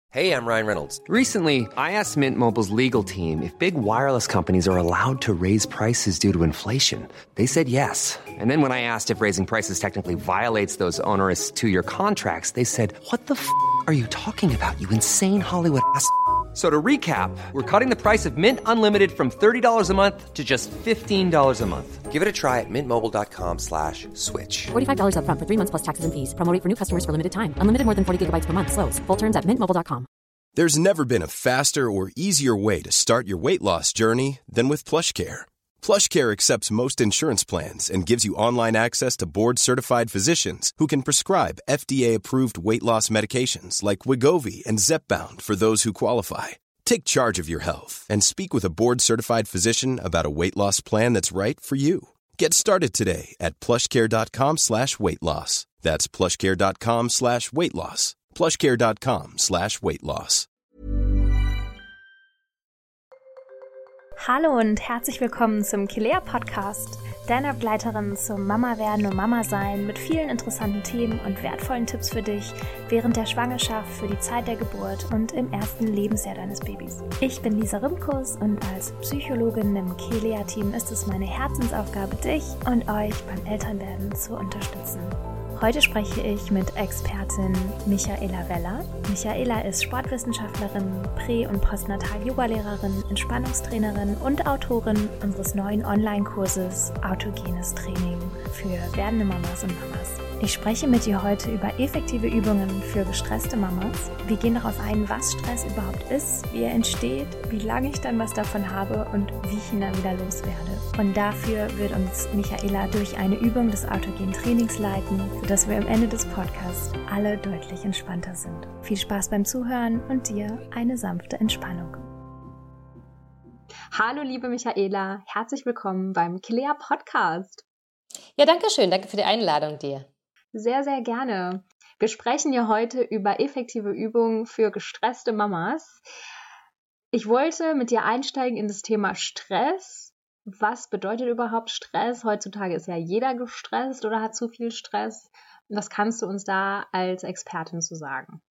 Hey, I'm Ryan Reynolds. Recently, I asked Mint Mobile's legal team if big wireless companies are allowed to raise prices due to inflation. They said yes. And then when I asked if raising prices technically violates those onerous two-year contracts, they said, "What the f*** are you talking about, you insane Hollywood ass?" So to recap, we're cutting the price of Mint Unlimited from $30 a month to just $15 a month. Give it a try at mintmobile.com/switch. $45 up front for 3 months plus taxes and fees. Promo rate for new customers for limited time. Unlimited more than 40 gigabytes per month. Slows full terms at mintmobile.com. There's never been a faster or easier way to start your weight loss journey than with PlushCare. PlushCare accepts most insurance plans and gives you online access to board-certified physicians who can prescribe FDA-approved weight loss medications like Wegovy and Zepbound for those who qualify. Take charge of your health and speak with a board-certified physician about a weight loss plan that's right for you. Get started today at plushcare.com/weightloss. That's plushcare.com/weightloss. plushcare.com/weightloss. Hallo und herzlich willkommen zum Kilea Podcast, deiner Begleiterin zum Mama werden und Mama sein mit vielen interessanten Themen und wertvollen Tipps für dich während der Schwangerschaft, für die Zeit der Geburt und im ersten Lebensjahr deines Babys. Ich bin Lisa Rimkus und als Psychologin im Kilea-Team ist es meine Herzensaufgabe, dich und euch beim Elternwerden zu unterstützen. Heute spreche ich mit Expertin Michaela Weller. Michaela ist Sportwissenschaftlerin, Prä- und Postnatal-Yoga-Lehrerin, Entspannungstrainerin und Autorin unseres neuen Online-Kurses Autogenes Training für werdende Mamas und Mamas. Ich spreche mit ihr heute über effektive Übungen für gestresste Mamas. Wir gehen darauf ein, was Stress überhaupt ist, wie er entsteht, wie lange ich dann was davon habe und wie ich ihn dann wieder loswerde. Und dafür wird uns Michaela durch eine Übung des autogenen Trainings leiten, sodass wir am Ende des Podcasts alle deutlich entspannter sind. Viel Spaß beim Zuhören und dir eine sanfte Entspannung. Hallo liebe Michaela, herzlich willkommen beim Kilea Podcast. Ja, danke schön. Danke für die Einladung dir. Sehr, sehr gerne. Wir sprechen ja heute über effektive Übungen für gestresste Mamas. Ich wollte mit dir einsteigen in das Thema Stress. Was bedeutet überhaupt Stress? Heutzutage ist ja jeder gestresst oder hat zu viel Stress. Was kannst du uns da als Expertin zu sagen?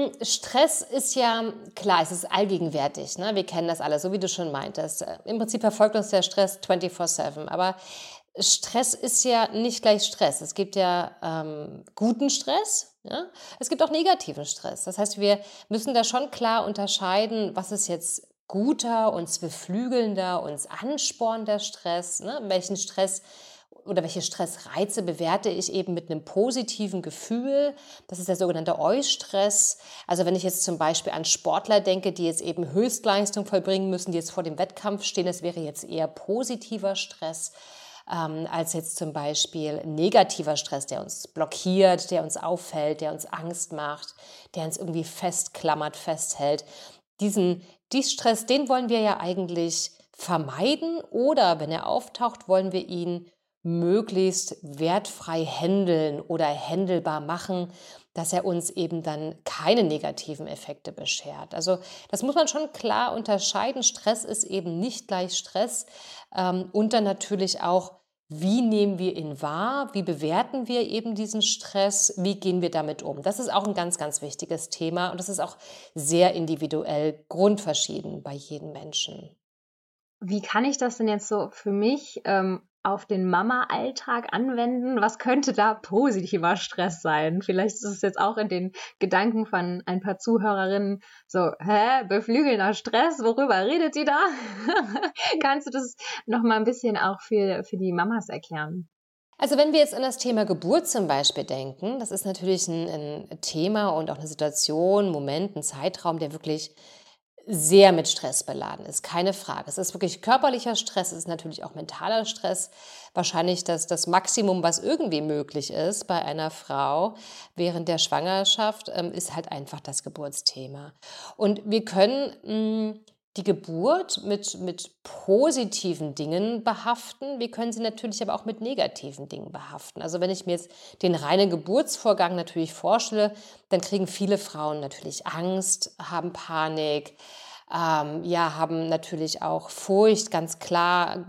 Stress ist ja, klar, es ist allgegenwärtig. Ne? Wir kennen das alle, so wie du schon meintest. Im Prinzip verfolgt uns der Stress 24/7. Aber Stress ist ja nicht gleich Stress. Es gibt ja guten Stress, ja? Es gibt auch negativen Stress. Das heißt, wir müssen da schon klar unterscheiden, was ist jetzt guter, uns beflügelnder, uns anspornender Stress, ne? Welchen Stress oder welche Stressreize bewerte ich eben mit einem positiven Gefühl. Das ist der sogenannte Eustress. Also wenn ich jetzt zum Beispiel an Sportler denke, die jetzt eben Höchstleistung vollbringen müssen, die jetzt vor dem Wettkampf stehen, das wäre jetzt eher positiver Stress als jetzt zum Beispiel negativer Stress, der uns blockiert, der uns auffällt, der uns Angst macht, der uns irgendwie festklammert, festhält. Diesen Stress, den wollen wir ja eigentlich vermeiden oder wenn er auftaucht, wollen wir ihn möglichst wertfrei handeln oder handelbar machen, dass er uns eben dann keine negativen Effekte beschert. Also das muss man schon klar unterscheiden. Stress ist eben nicht gleich Stress. Und dann natürlich auch, wie nehmen wir ihn wahr? Wie bewerten wir eben diesen Stress? Wie gehen wir damit um? Das ist auch ein ganz, ganz wichtiges Thema und das ist auch sehr individuell, grundverschieden bei jedem Menschen. Wie kann ich das denn jetzt so für mich auf den Mama-Alltag anwenden? Was könnte da positiver Stress sein? Vielleicht ist es jetzt auch in den Gedanken von ein paar Zuhörerinnen so, beflügelnder Stress, worüber redet die da? Kannst du das nochmal ein bisschen auch für die Mamas erklären? Also wenn wir jetzt an das Thema Geburt zum Beispiel denken, das ist natürlich ein Thema und auch eine Situation, Moment, ein Zeitraum, der wirklich sehr mit Stress beladen ist, keine Frage. Es ist wirklich körperlicher Stress, es ist natürlich auch mentaler Stress. Wahrscheinlich das Maximum, was irgendwie möglich ist bei einer Frau während der Schwangerschaft, ist halt einfach das Geburtsthema. Und wir können die Geburt mit positiven Dingen behaften. Wir können sie natürlich aber auch mit negativen Dingen behaften. Also wenn ich mir jetzt den reinen Geburtsvorgang natürlich vorstelle, dann kriegen viele Frauen natürlich Angst, haben Panik, haben natürlich auch Furcht, ganz klar,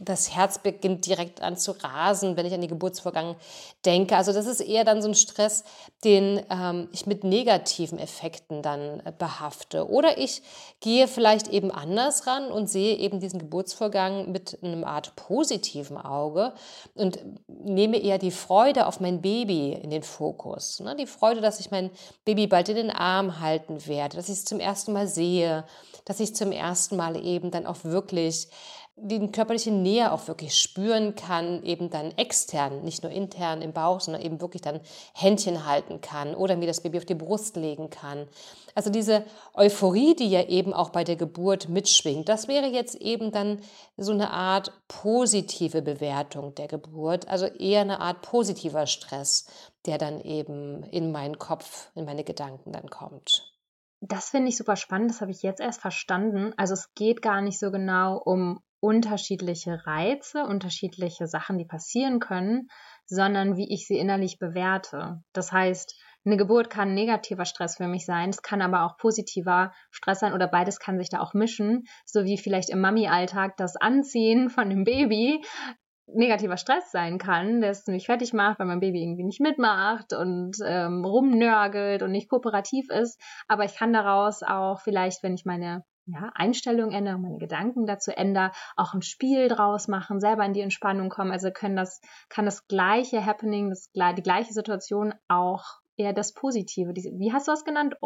das Herz beginnt direkt an zu rasen, wenn ich an den Geburtsvorgang denke. Also das ist eher dann so ein Stress, den ich mit negativen Effekten dann behafte. Oder ich gehe vielleicht eben anders ran und sehe eben diesen Geburtsvorgang mit einer Art positiven Auge und nehme eher die Freude auf mein Baby in den Fokus. Ne? Die Freude, dass ich mein Baby bald in den Arm halten werde, dass ich es zum ersten Mal sehe, dass ich zum ersten Mal eben dann auch wirklich die körperliche Nähe auch wirklich spüren kann, eben dann extern, nicht nur intern im Bauch, sondern eben wirklich dann Händchen halten kann oder mir das Baby auf die Brust legen kann. Also diese Euphorie, die ja eben auch bei der Geburt mitschwingt, das wäre jetzt eben dann so eine Art positive Bewertung der Geburt, also eher eine Art positiver Stress, der dann eben in meinen Kopf, in meine Gedanken dann kommt. Das finde ich super spannend, das habe ich jetzt erst verstanden. Also es geht gar nicht so genau um unterschiedliche Reize, unterschiedliche Sachen, die passieren können, sondern wie ich sie innerlich bewerte. Das heißt, eine Geburt kann negativer Stress für mich sein, es kann aber auch positiver Stress sein oder beides kann sich da auch mischen, so wie vielleicht im Mami-Alltag das Anziehen von dem Baby negativer Stress sein kann, der es ziemlich fertig macht, weil mein Baby irgendwie nicht mitmacht und rumnörgelt und nicht kooperativ ist. Aber ich kann daraus auch vielleicht, wenn ich meine Einstellung ändere, meine Gedanken dazu ändere, auch ein Spiel draus machen, selber in die Entspannung kommen. Also kann das gleiche Happening, die gleiche Situation auch eher das Positive. Wie hast du das genannt?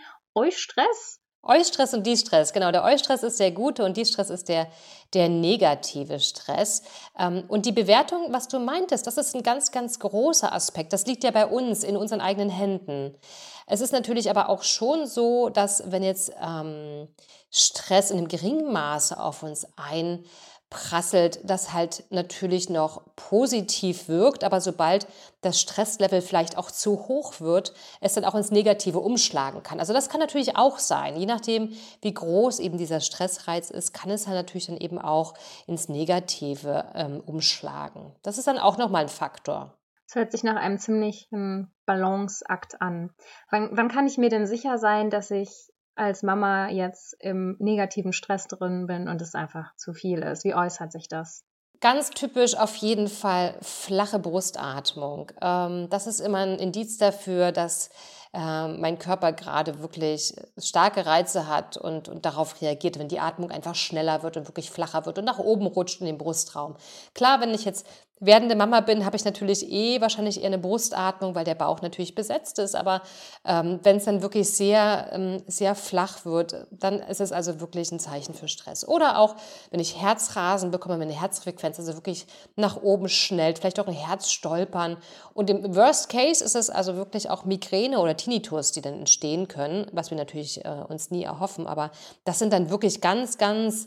Eustress? Eustress und Distress, genau. Der Eustress ist der gute und Distress ist der negative Stress. Und die Bewertung, was du meintest, das ist ein ganz, ganz großer Aspekt. Das liegt ja bei uns, in unseren eigenen Händen. Es ist natürlich aber auch schon so, dass wenn jetzt Stress in einem geringen Maße auf uns einprasselt, das halt natürlich noch positiv wirkt, aber sobald das Stresslevel vielleicht auch zu hoch wird, es dann auch ins Negative umschlagen kann. Also das kann natürlich auch sein. Je nachdem, wie groß eben dieser Stressreiz ist, kann es halt natürlich dann eben auch ins Negative umschlagen. Das ist dann auch nochmal ein Faktor. Das hört sich nach einem ziemlichen Balanceakt an. Wann kann ich mir denn sicher sein, dass ich als Mama jetzt im negativen Stress drin bin und es einfach zu viel ist? Wie äußert sich das? Ganz typisch auf jeden Fall flache Brustatmung. Das ist immer ein Indiz dafür, dass mein Körper gerade wirklich starke Reize hat und darauf reagiert, wenn die Atmung einfach schneller wird und wirklich flacher wird und nach oben rutscht in den Brustraum. Klar, wenn ich jetzt werdende Mama bin, habe ich natürlich wahrscheinlich eher eine Brustatmung, weil der Bauch natürlich besetzt ist. Aber wenn es dann wirklich sehr, sehr flach wird, dann ist es also wirklich ein Zeichen für Stress. Oder auch, wenn ich Herzrasen bekomme, meine Herzfrequenz also wirklich nach oben schnellt, vielleicht auch ein Herzstolpern. Und im Worst Case ist es also wirklich auch Migräne oder Tinnitus, die dann entstehen können, was wir natürlich uns nie erhoffen. Aber das sind dann wirklich ganz, ganz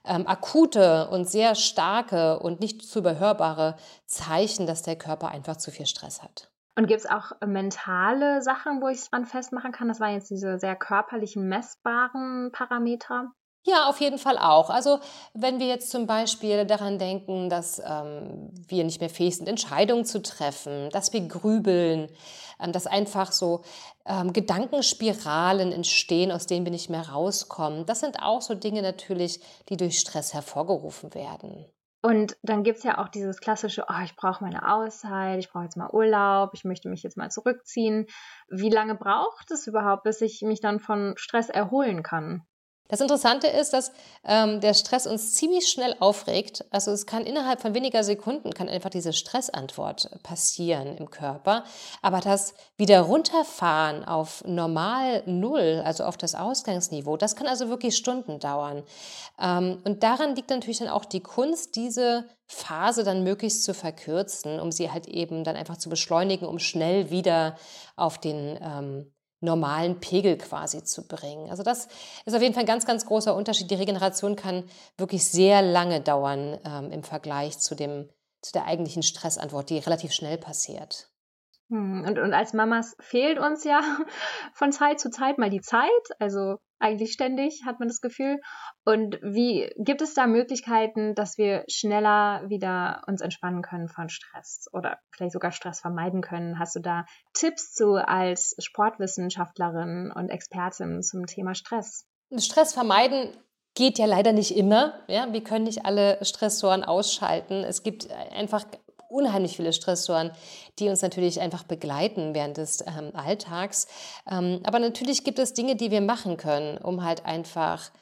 akute und sehr starke und nicht zu überhörbare Zeichen, dass der Körper einfach zu viel Stress hat. Und gibt es auch mentale Sachen, wo ich es dran festmachen kann? Das waren jetzt diese sehr körperlichen, messbaren Parameter. Ja, auf jeden Fall auch. Also wenn wir jetzt zum Beispiel daran denken, dass wir nicht mehr fähig sind, Entscheidungen zu treffen, dass wir grübeln, dass einfach so Gedankenspiralen entstehen, aus denen wir nicht mehr rauskommen. Das sind auch so Dinge natürlich, die durch Stress hervorgerufen werden. Und dann gibt es ja auch dieses klassische, ich brauche meine Auszeit, ich brauche jetzt mal Urlaub, ich möchte mich jetzt mal zurückziehen. Wie lange braucht es überhaupt, bis ich mich dann von Stress erholen kann? Das Interessante ist, dass der Stress uns ziemlich schnell aufregt. Also es kann innerhalb von weniger Sekunden kann einfach diese Stressantwort passieren im Körper. Aber das wieder runterfahren auf normal Null, also auf das Ausgangsniveau, das kann also wirklich Stunden dauern. Und daran liegt natürlich dann auch die Kunst, diese Phase dann möglichst zu verkürzen, um sie halt eben dann einfach zu beschleunigen, um schnell wieder auf den normalen Pegel quasi zu bringen. Also das ist auf jeden Fall ein ganz, ganz großer Unterschied. Die Regeneration kann wirklich sehr lange dauern im Vergleich zu der eigentlichen Stressantwort, die relativ schnell passiert. Und als Mamas fehlt uns ja von Zeit zu Zeit mal die Zeit, also eigentlich ständig hat man das Gefühl. Und wie gibt es da Möglichkeiten, dass wir schneller wieder uns entspannen können von Stress oder vielleicht sogar Stress vermeiden können? Hast du da Tipps zu als Sportwissenschaftlerin und Expertin zum Thema Stress? Stress vermeiden Geht ja leider nicht immer. Ja? Wir können nicht alle Stressoren ausschalten. Es gibt einfach unheimlich viele Stressoren, die uns natürlich einfach begleiten während des Alltags. Aber natürlich gibt es Dinge, die wir machen können, um halt einfach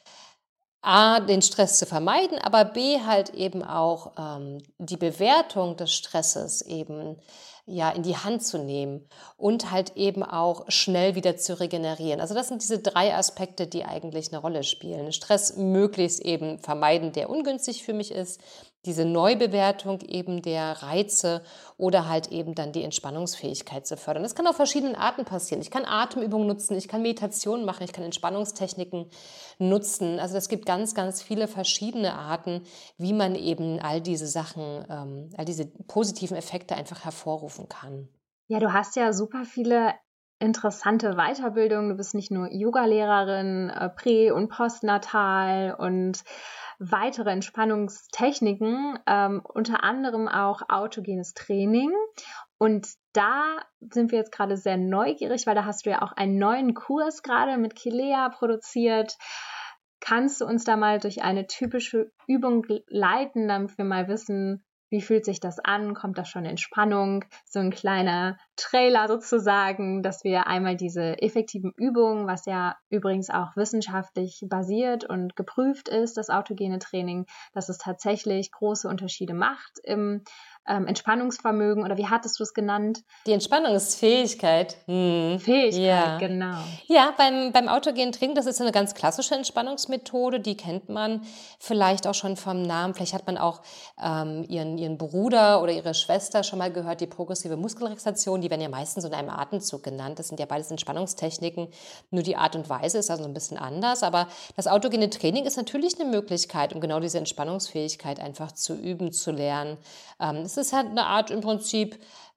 A, den Stress zu vermeiden, aber B, halt eben auch die Bewertung des Stresses eben ja in die Hand zu nehmen und halt eben auch schnell wieder zu regenerieren. Also das sind diese 3 Aspekte, die eigentlich eine Rolle spielen. Stress möglichst eben vermeiden, der ungünstig für mich ist, diese Neubewertung eben der Reize oder halt eben dann die Entspannungsfähigkeit zu fördern. Das kann auf verschiedenen Arten passieren. Ich kann Atemübungen nutzen, ich kann Meditation machen, ich kann Entspannungstechniken nutzen. Also es gibt ganz, ganz viele verschiedene Arten, wie man eben all diese Sachen, all diese positiven Effekte einfach hervorrufen kann. Ja, du hast ja super viele interessante Weiterbildungen. Du bist nicht nur Yogalehrerin, prä- und postnatal und weitere Entspannungstechniken, unter anderem auch autogenes Training. Und da sind wir jetzt gerade sehr neugierig, weil da hast du ja auch einen neuen Kurs gerade mit Kilea produziert. Kannst du uns da mal durch eine typische Übung leiten, damit wir mal wissen, wie fühlt sich das an? Kommt da schon Entspannung? So ein kleiner Trailer sozusagen, dass wir einmal diese effektiven Übungen, was ja übrigens auch wissenschaftlich basiert und geprüft ist, das autogene Training, dass es tatsächlich große Unterschiede macht im Entspannungsvermögen, oder wie hattest du es genannt? Die Entspannungsfähigkeit. Fähigkeit, Ja. genau. Ja, beim autogenen Training, das ist eine ganz klassische Entspannungsmethode, die kennt man vielleicht auch schon vom Namen. Vielleicht hat man auch ihren Bruder oder ihre Schwester schon mal gehört, die progressive Muskelrelaxation. Die werden ja meistens in einem Atemzug genannt. Das sind ja beides Entspannungstechniken, nur die Art und Weise ist also ein bisschen anders. Aber das autogene Training ist natürlich eine Möglichkeit, um genau diese Entspannungsfähigkeit einfach zu üben, zu lernen. Es ist halt eine Art im Prinzip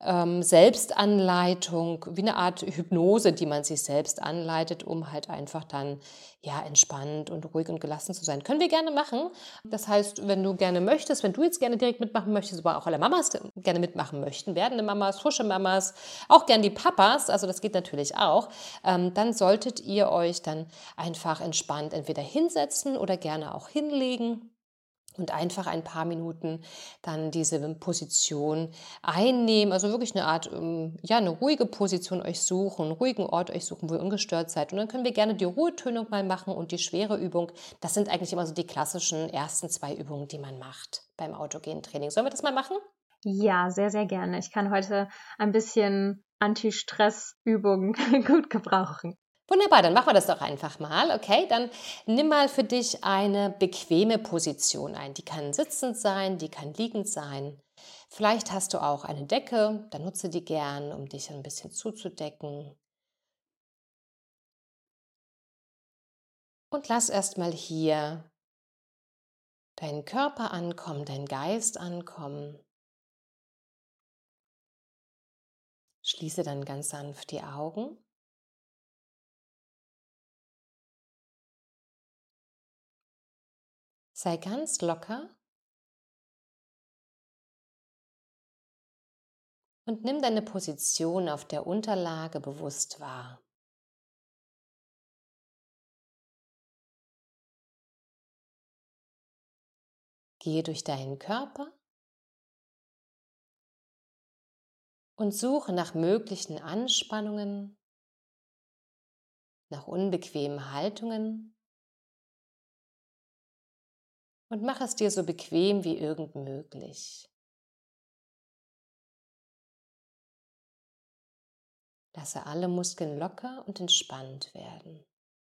Selbstanleitung, wie eine Art Hypnose, die man sich selbst anleitet, um halt einfach dann ja entspannt und ruhig und gelassen zu sein. Können wir gerne machen. Das heißt, wenn du gerne möchtest, wenn du jetzt gerne direkt mitmachen möchtest, aber auch alle Mamas gerne mitmachen möchten, werdende Mamas, frische Mamas, auch gern die Papas, also das geht natürlich auch, dann solltet ihr euch dann einfach entspannt entweder hinsetzen oder gerne auch hinlegen und einfach ein paar Minuten dann diese Position einnehmen. Also wirklich eine Art, ja, eine ruhige Position euch suchen, einen ruhigen Ort euch suchen, wo ihr ungestört seid. Und dann können wir gerne die Ruhetönung mal machen und die schwere Übung. Das sind eigentlich immer so die klassischen ersten 2 Übungen, die man macht beim autogenen Training. Sollen wir das mal machen? Ja, sehr, sehr gerne. Ich kann heute ein bisschen Anti-Stress-Übungen gut gebrauchen. Wunderbar, dann machen wir das doch einfach mal. Okay, dann nimm mal für dich eine bequeme Position ein. Die kann sitzend sein, die kann liegend sein. Vielleicht hast du auch eine Decke, dann nutze die gern, um dich ein bisschen zuzudecken. Und lass erstmal hier deinen Körper ankommen, deinen Geist ankommen. Schließe dann ganz sanft die Augen. Sei ganz locker und nimm deine Position auf der Unterlage bewusst wahr. Gehe durch deinen Körper und suche nach möglichen Anspannungen, nach unbequemen Haltungen und mach es dir so bequem wie irgend möglich. Lasse alle Muskeln locker und entspannt werden.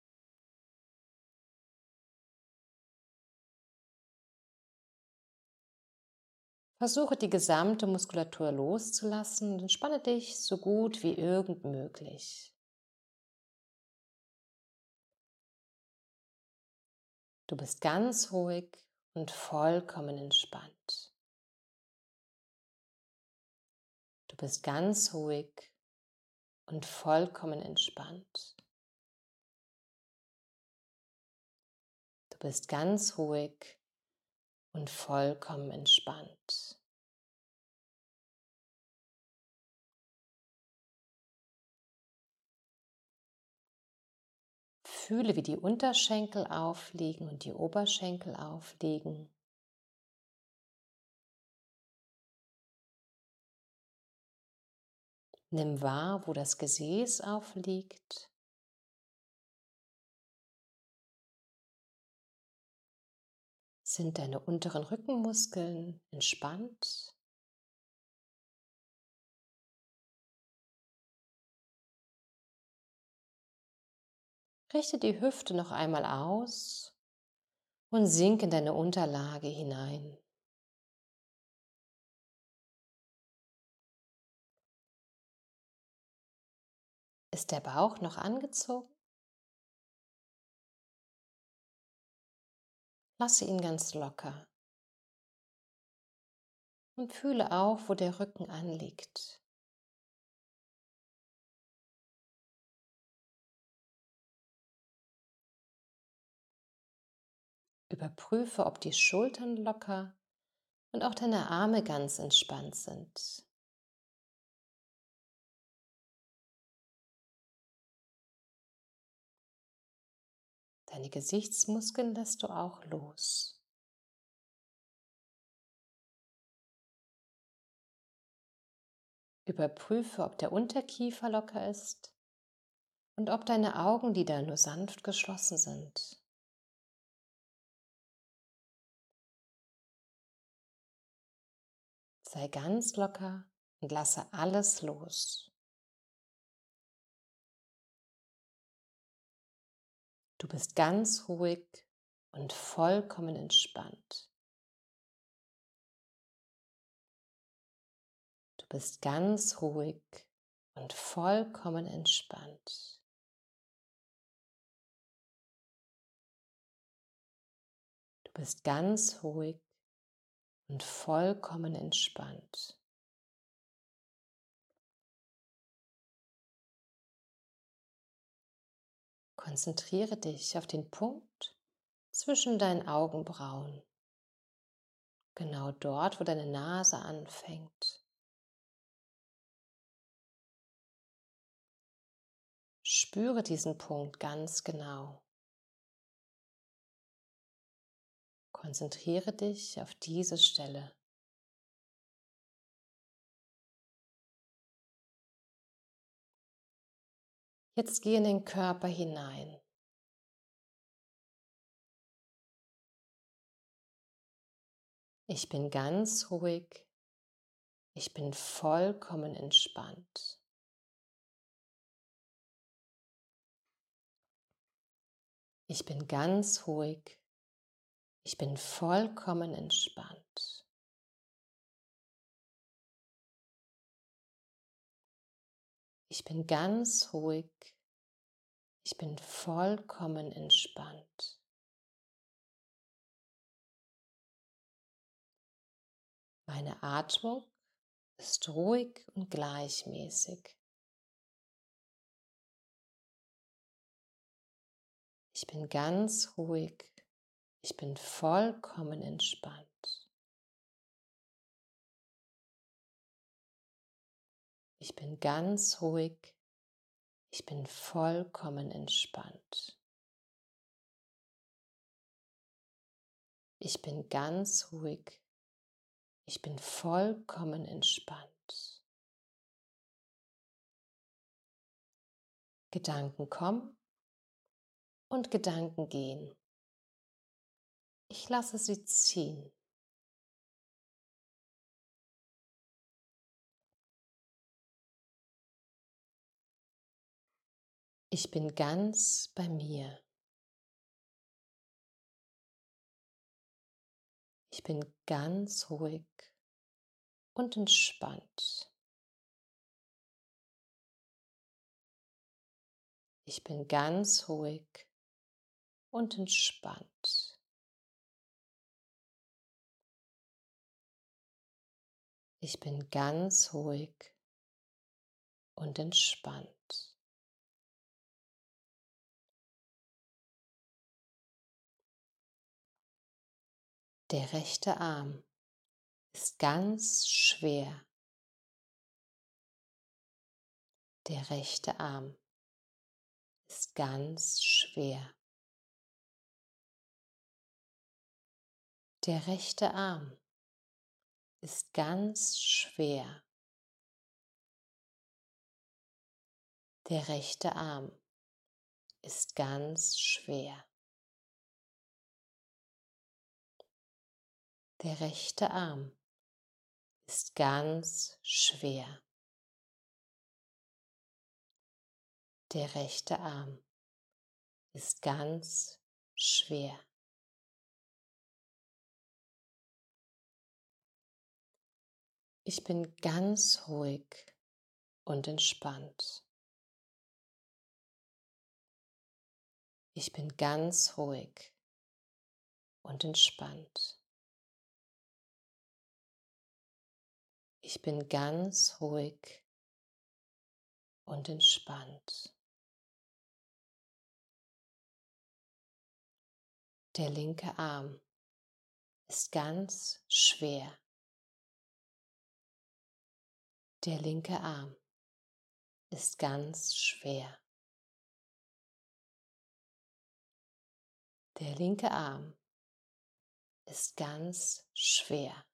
Versuche die gesamte Muskulatur loszulassen und entspanne dich so gut wie irgend möglich. Du bist ganz ruhig und vollkommen entspannt. Du bist ganz ruhig und vollkommen entspannt. Du bist ganz ruhig und vollkommen entspannt. Fühle, wie die Unterschenkel aufliegen und die Oberschenkel aufliegen. Nimm wahr, wo das Gesäß aufliegt. Sind deine unteren Rückenmuskeln entspannt? Richte die Hüfte noch einmal aus und sink in deine Unterlage hinein. Ist der Bauch noch angezogen? Lasse ihn ganz locker und fühle auch, wo der Rücken anliegt. Überprüfe, ob die Schultern locker und auch deine Arme ganz entspannt sind. Deine Gesichtsmuskeln lässt du auch los. Überprüfe, ob der Unterkiefer locker ist und ob deine Augenlider nur sanft geschlossen sind. Sei ganz locker und lasse alles los. Du bist ganz ruhig und vollkommen entspannt. Du bist ganz ruhig und vollkommen entspannt. Du bist ganz ruhig und vollkommen entspannt. Konzentriere dich auf den Punkt zwischen deinen Augenbrauen, genau dort, wo deine Nase anfängt. Spüre diesen Punkt ganz genau. Konzentriere dich auf diese Stelle. Jetzt geh in den Körper hinein. Ich bin ganz ruhig. Ich bin vollkommen entspannt. Ich bin ganz ruhig. Ich bin vollkommen entspannt. Ich bin ganz ruhig. Ich bin vollkommen entspannt. Meine Atmung ist ruhig und gleichmäßig. Ich bin ganz ruhig. Ich bin vollkommen entspannt. Ich bin ganz ruhig. Ich bin vollkommen entspannt. Ich bin ganz ruhig. Ich bin vollkommen entspannt. Gedanken kommen und Gedanken gehen. Ich lasse sie ziehen. Ich bin ganz bei mir. Ich bin ganz ruhig und entspannt. Ich bin ganz ruhig und entspannt. Ich bin ganz ruhig und entspannt. Der rechte Arm ist ganz schwer. Der rechte Arm ist ganz schwer. Der rechte Arm ist ganz schwer. Der rechte Arm ist ganz schwer. Der rechte Arm ist ganz schwer. Der rechte Arm ist ganz schwer. Ich bin ganz ruhig und entspannt. Ich bin ganz ruhig und entspannt. Ich bin ganz ruhig und entspannt. Der linke Arm ist ganz schwer. Der linke Arm ist ganz schwer. Der linke Arm ist ganz schwer.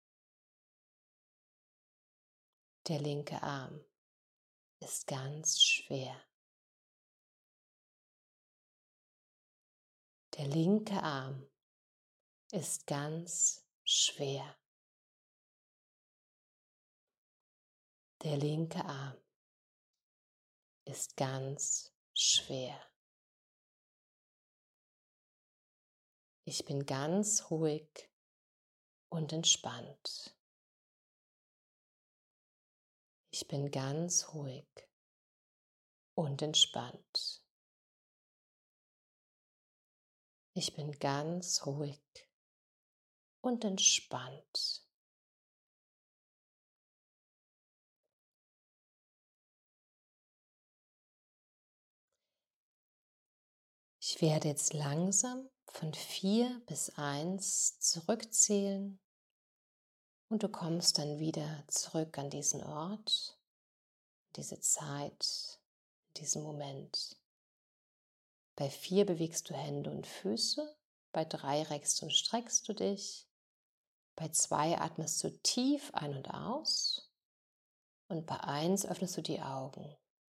Der linke Arm ist ganz schwer. Der linke Arm ist ganz schwer. Der linke Arm ist ganz schwer. Ich bin ganz ruhig und entspannt. Ich bin ganz ruhig und entspannt. Ich bin ganz ruhig und entspannt. Ich werde jetzt langsam von 4 bis 1 zurückzählen und du kommst dann wieder zurück an diesen Ort, diese Zeit, diesen Moment. Bei 4 bewegst du Hände und Füße, bei 3 reckst und streckst du dich, bei 2 atmest du tief ein und aus und bei 1 öffnest du die Augen.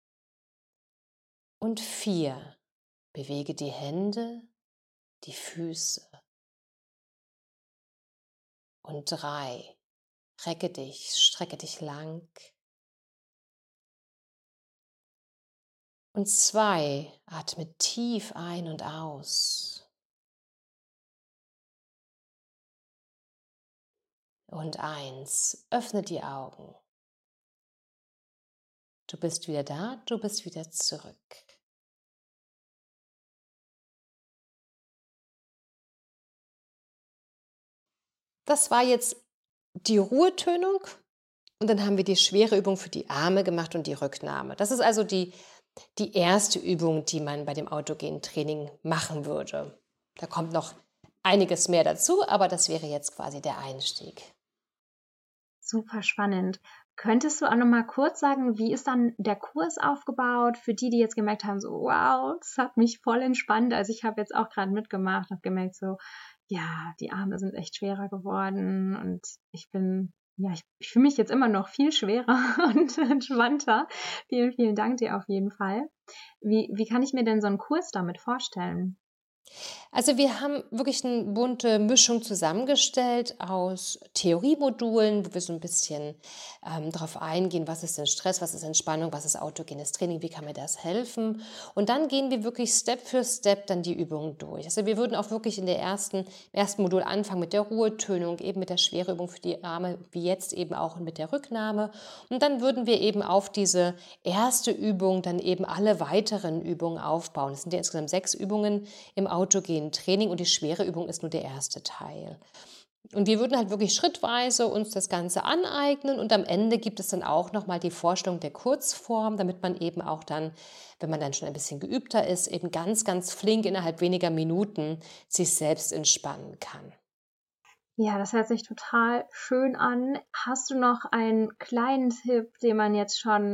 Und 4, bewege die Hände, die Füße. Und 3, recke dich, strecke dich lang. Und 2, atme tief ein und aus. Und 1, öffne die Augen. Du bist wieder da, du bist wieder zurück. Das war jetzt die Ruhetönung und dann haben wir die schwere Übung für die Arme gemacht und die Rücknahme. Das ist also die erste Übung, die man bei dem autogenen Training machen würde. Da kommt noch einiges mehr dazu, aber das wäre jetzt quasi der Einstieg. Super spannend. Könntest du auch noch mal kurz sagen, wie ist dann der Kurs aufgebaut für die jetzt gemerkt haben, so wow, das hat mich voll entspannt. Also ich habe jetzt auch gerade mitgemacht, habe gemerkt so, ja, die Arme sind echt schwerer geworden und ich fühle mich jetzt immer noch viel schwerer und entspannter. Vielen, vielen Dank dir auf jeden Fall. Wie kann ich mir denn so einen Kurs damit vorstellen? Also wir haben wirklich eine bunte Mischung zusammengestellt aus Theoriemodulen, wo wir so ein bisschen darauf eingehen, was ist denn Stress, was ist Entspannung, was ist autogenes Training, wie kann mir das helfen. Und dann gehen wir wirklich Step für Step dann die Übungen durch. Also wir würden auch wirklich im ersten Modul anfangen mit der Ruhetönung, eben mit der Schwereübung für die Arme, wie jetzt eben auch mit der Rücknahme. Und dann würden wir eben auf diese erste Übung dann eben alle weiteren Übungen aufbauen. Es sind ja insgesamt 6 Übungen im autogenen Training und die schwere Übung ist nur der erste Teil. Und wir würden halt wirklich schrittweise uns das Ganze aneignen und am Ende gibt es dann auch nochmal die Vorstellung der Kurzform, damit man eben auch dann, wenn man dann schon ein bisschen geübter ist, eben ganz, ganz flink innerhalb weniger Minuten sich selbst entspannen kann. Ja, das hört sich total schön an. Hast du noch einen kleinen Tipp, den man jetzt schon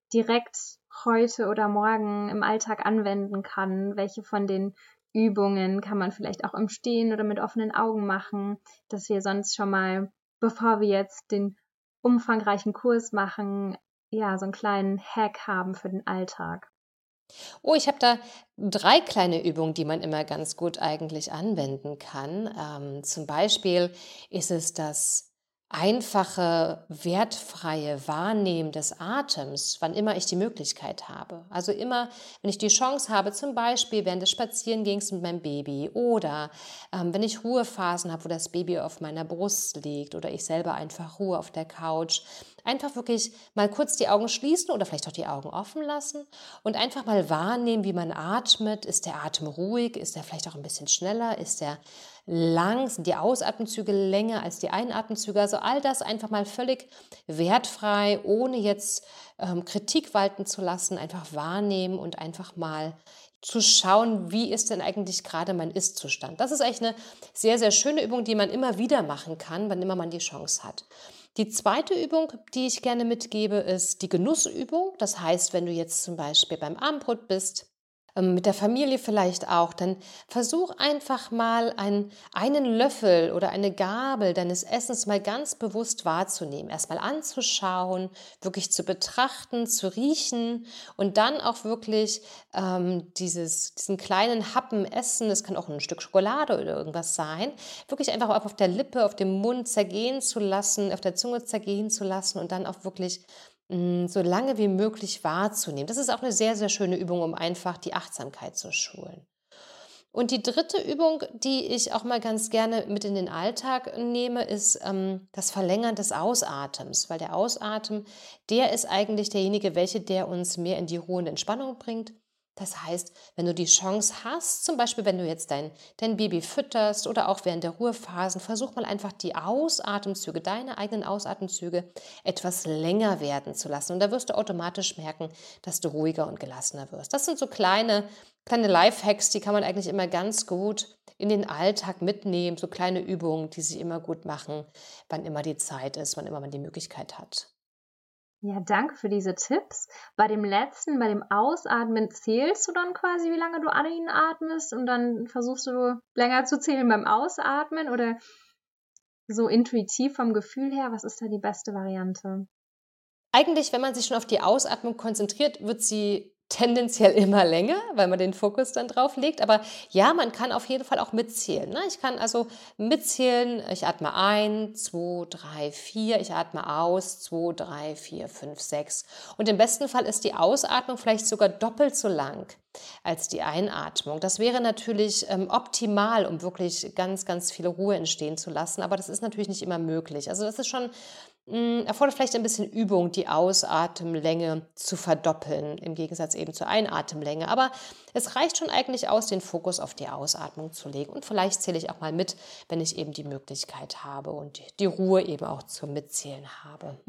direkt heute oder morgen im Alltag anwenden kann? Welche von den Übungen kann man vielleicht auch im Stehen oder mit offenen Augen machen, dass wir sonst schon mal, bevor wir jetzt den umfangreichen Kurs machen, ja, so einen kleinen Hack haben für den Alltag? Oh, ich habe da 3 kleine Übungen, die man immer ganz gut eigentlich anwenden kann. Zum Beispiel ist es das einfache, wertfreie Wahrnehmen des Atems, wann immer ich die Möglichkeit habe. Also immer, wenn ich die Chance habe, zum Beispiel während des Spazierengehens mit meinem Baby oder wenn ich Ruhephasen habe, wo das Baby auf meiner Brust liegt oder ich selber einfach Ruhe auf der Couch, einfach wirklich mal kurz die Augen schließen oder vielleicht auch die Augen offen lassen und einfach mal wahrnehmen, wie man atmet. Ist der Atem ruhig? Ist er vielleicht auch ein bisschen schneller? Ist er lang? Sind die Ausatmenzüge länger als die Einatmenzüge? Also all das einfach mal völlig wertfrei, ohne jetzt Kritik walten zu lassen, einfach wahrnehmen und einfach mal zu schauen, wie ist denn eigentlich gerade mein Ist-Zustand. Das ist eigentlich eine sehr, sehr schöne Übung, die man immer wieder machen kann, wann immer man die Chance hat. Die zweite Übung, die ich gerne mitgebe, ist die Genussübung. Das heißt, wenn du jetzt zum Beispiel beim Abendbrot bist, mit der Familie vielleicht auch, dann versuch einfach mal einen Löffel oder eine Gabel deines Essens mal ganz bewusst wahrzunehmen. Erstmal anzuschauen, wirklich zu betrachten, zu riechen und dann auch wirklich diesen kleinen Happen essen, das kann auch ein Stück Schokolade oder irgendwas sein, wirklich einfach auf der Lippe, auf dem Mund zergehen zu lassen, auf der Zunge zergehen zu lassen und dann auch wirklich so lange wie möglich wahrzunehmen. Das ist auch eine sehr, sehr schöne Übung, um einfach die Achtsamkeit zu schulen. Und die dritte Übung, die ich auch mal ganz gerne mit in den Alltag nehme, ist das Verlängern des Ausatems, weil der Ausatmen, der ist eigentlich derjenige, der uns mehr in die Ruhe und Entspannung bringt. Das heißt, wenn du die Chance hast, zum Beispiel wenn du jetzt dein Baby fütterst oder auch während der Ruhephasen, versuch mal einfach die Ausatemzüge, deine eigenen Ausatemzüge etwas länger werden zu lassen. Und da wirst du automatisch merken, dass du ruhiger und gelassener wirst. Das sind so kleine Lifehacks, die kann man eigentlich immer ganz gut in den Alltag mitnehmen. So kleine Übungen, die sich immer gut machen, wann immer die Zeit ist, wann immer man die Möglichkeit hat. Ja, danke für diese Tipps. Bei dem Ausatmen zählst du dann quasi, wie lange du einatmest und dann versuchst du länger zu zählen beim Ausatmen oder so intuitiv vom Gefühl her? Was ist da die beste Variante? Eigentlich, wenn man sich schon auf die Ausatmung konzentriert, wird sie tendenziell immer länger, weil man den Fokus dann drauf legt. Aber ja, man kann auf jeden Fall auch mitzählen. Ne? Ich kann also mitzählen, ich atme ein, 2, 3, 4, ich atme aus, 2, 3, 4, 5, 6. Und im besten Fall ist die Ausatmung vielleicht sogar doppelt so lang als die Einatmung. Das wäre natürlich optimal, um wirklich ganz, ganz viel Ruhe entstehen zu lassen. Aber das ist natürlich nicht immer möglich. Also das ist schon erfordert vielleicht ein bisschen Übung, die Ausatemlänge zu verdoppeln, im Gegensatz eben zur Einatemlänge. Aber es reicht schon eigentlich aus, den Fokus auf die Ausatmung zu legen. Und vielleicht zähle ich auch mal mit, wenn ich eben die Möglichkeit habe und die Ruhe eben auch zum Mitzählen habe.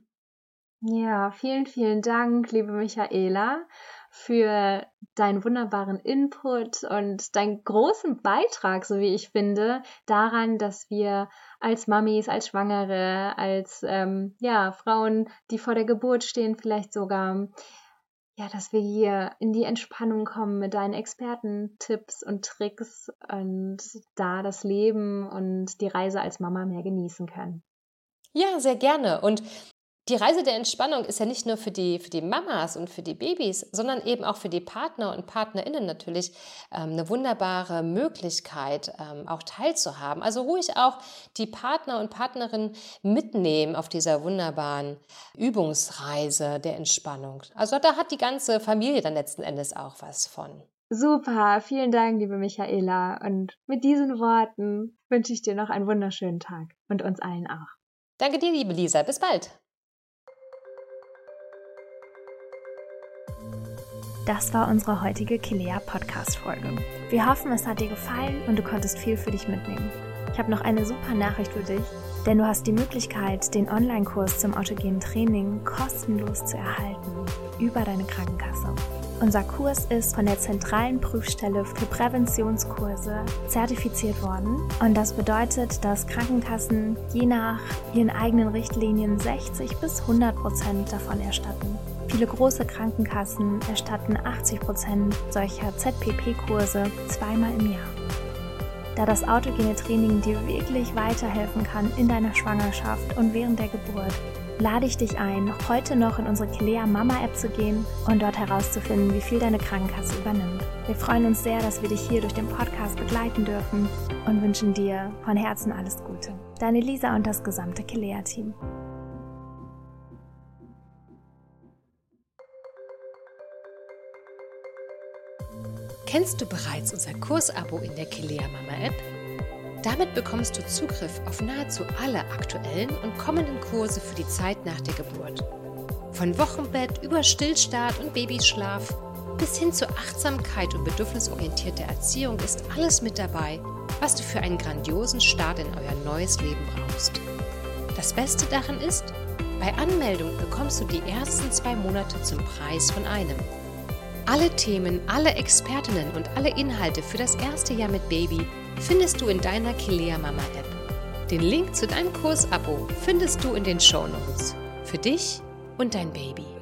Ja, vielen, vielen Dank, liebe Michaela, für deinen wunderbaren Input und deinen großen Beitrag, so wie ich finde, daran, dass wir als Mamis, als Schwangere, als Frauen, die vor der Geburt stehen, vielleicht sogar, dass wir hier in die Entspannung kommen mit deinen Expertentipps und Tricks und da das Leben und die Reise als Mama mehr genießen können. Ja, sehr gerne. Und die Reise der Entspannung ist ja nicht nur für die Mamas und für die Babys, sondern eben auch für die Partner und PartnerInnen natürlich eine wunderbare Möglichkeit, auch teilzuhaben. Also ruhig auch die Partner und Partnerinnen mitnehmen auf dieser wunderbaren Übungsreise der Entspannung. Also da hat die ganze Familie dann letzten Endes auch was von. Super, vielen Dank, liebe Michaela. Und mit diesen Worten wünsche ich dir noch einen wunderschönen Tag und uns allen auch. Danke dir, liebe Lisa. Bis bald. Das war unsere heutige Kilea-Podcast-Folge. Wir hoffen, es hat dir gefallen und du konntest viel für dich mitnehmen. Ich habe noch eine super Nachricht für dich, denn du hast die Möglichkeit, den Online-Kurs zum autogenen Training kostenlos zu erhalten über deine Krankenkasse. Unser Kurs ist von der Zentralen Prüfstelle für Präventionskurse zertifiziert worden und das bedeutet, dass Krankenkassen je nach ihren eigenen Richtlinien 60% bis 100% davon erstatten. Viele große Krankenkassen erstatten 80% solcher ZPP-Kurse zweimal im Jahr. Da das autogene Training dir wirklich weiterhelfen kann in deiner Schwangerschaft und während der Geburt, lade ich dich ein, heute noch in unsere Kilea Mama App zu gehen und dort herauszufinden, wie viel deine Krankenkasse übernimmt. Wir freuen uns sehr, dass wir dich hier durch den Podcast begleiten dürfen und wünschen dir von Herzen alles Gute. Deine Lisa und das gesamte Kilea-Team. Kennst du bereits unser Kursabo in der Kilea Mama App? Damit bekommst du Zugriff auf nahezu alle aktuellen und kommenden Kurse für die Zeit nach der Geburt. Von Wochenbett über Stillstart und Babyschlaf bis hin zur Achtsamkeit und bedürfnisorientierter Erziehung ist alles mit dabei, was du für einen grandiosen Start in euer neues Leben brauchst. Das Beste daran ist, bei Anmeldung bekommst du die ersten 2 Monate zum Preis von einem. Alle Themen, alle Expertinnen und alle Inhalte für das erste Jahr mit Baby findest du in deiner Kilea Mama App. Den Link zu deinem Kursabo findest du in den Shownotes. Für dich und dein Baby.